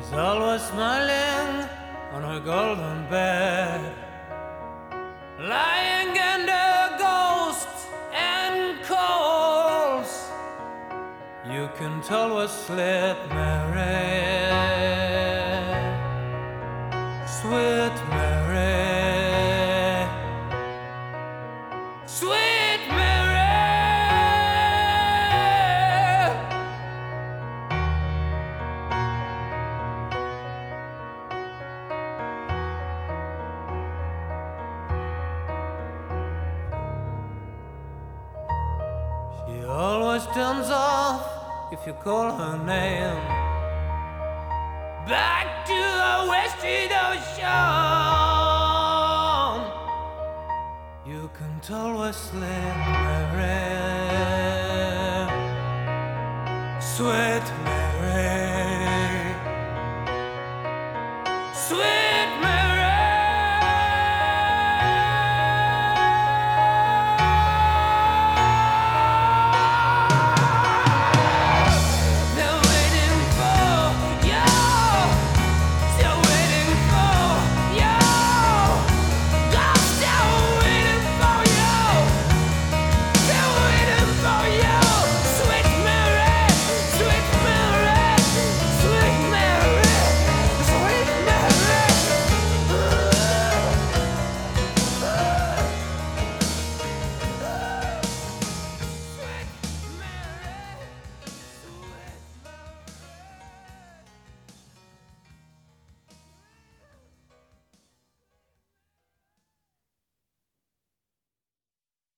She's always smiling on her golden bed, lying under ghosts and coals. You can always sleep, Mary, sweet Mary, sweet Mary. She always turns off if you call her name. Back to the western ocean. You can always sleep, Mary, sweet Mary.